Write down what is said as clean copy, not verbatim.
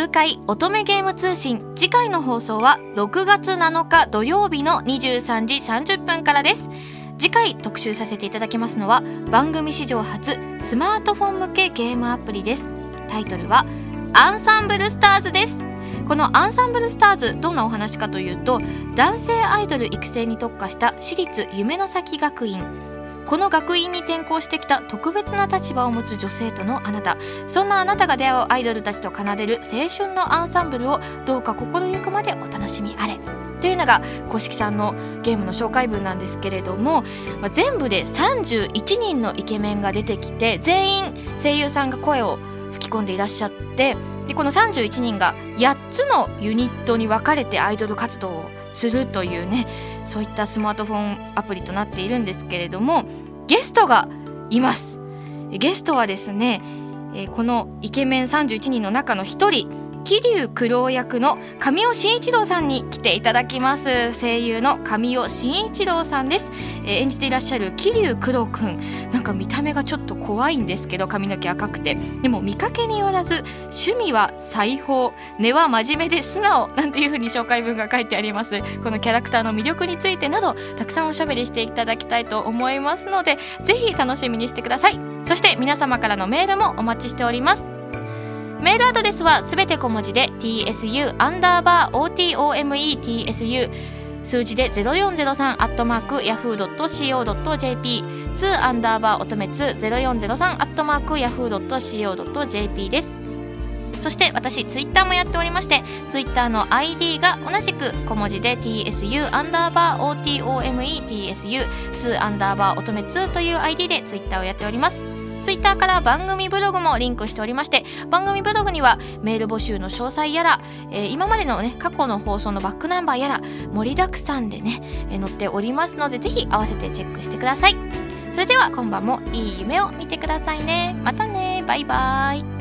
会乙女ゲーム通信、次回の放送は6月7日土曜日の23時30分からです。次回特集させていただきますのは番組史上初スマートフォン向けゲームアプリです。タイトルはアンサンブルスターズです。このアンサンブルスターズ、どんなお話かというと、男性アイドル育成に特化した私立夢の咲学院、この学院に転校してきた特別な立場を持つ女性とのあなた、そんなあなたが出会うアイドルたちと奏でる青春のアンサンブルをどうか心ゆくまでお楽しみあれというのが公式さんのゲームの紹介文なんですけれども、全部で31人のイケメンが出てきて、全員声優さんが声を吹き込んでいらっしゃって、でこの31人が8つのユニットに分かれてアイドル活動をするというね、そういったスマートフォンアプリとなっているんですけれども、ゲストがいます。ゲストはですね、このイケメン31人の中の一人、桐生九郎役の神尾晋一郎さんに来ていただきます。声優の神尾晋一郎さんです。演じていらっしゃる桐生九郎くん、なんか見た目がちょっと怖いんですけど、髪の毛赤くて、でも見かけによらず趣味は裁縫、根は真面目で素直なんていう風に紹介文が書いてあります。このキャラクターの魅力についてなどたくさんおしゃべりしていただきたいと思いますので、ぜひ楽しみにしてください。そして皆様からのメールもお待ちしております。メールアドレスはすべて小文字で tsu_otome_tsu 数字で0403 @yahoo.co.jp 2_ 乙女2 0403 @yahoo.co.jp です。そして私ツイッターもやっておりまして、ツイッターの ID が同じく小文字で tsu_otome_tsu 2_ 乙女2という ID でツイッターをやっております。ツイッターから番組ブログもリンクしておりまして、番組ブログにはメール募集の詳細やら、今までのね過去の放送のバックナンバーやら盛りだくさんでね、載っておりますので、ぜひ合わせてチェックしてください。それでは今晩もいい夢を見てくださいね。またね、バイバイ。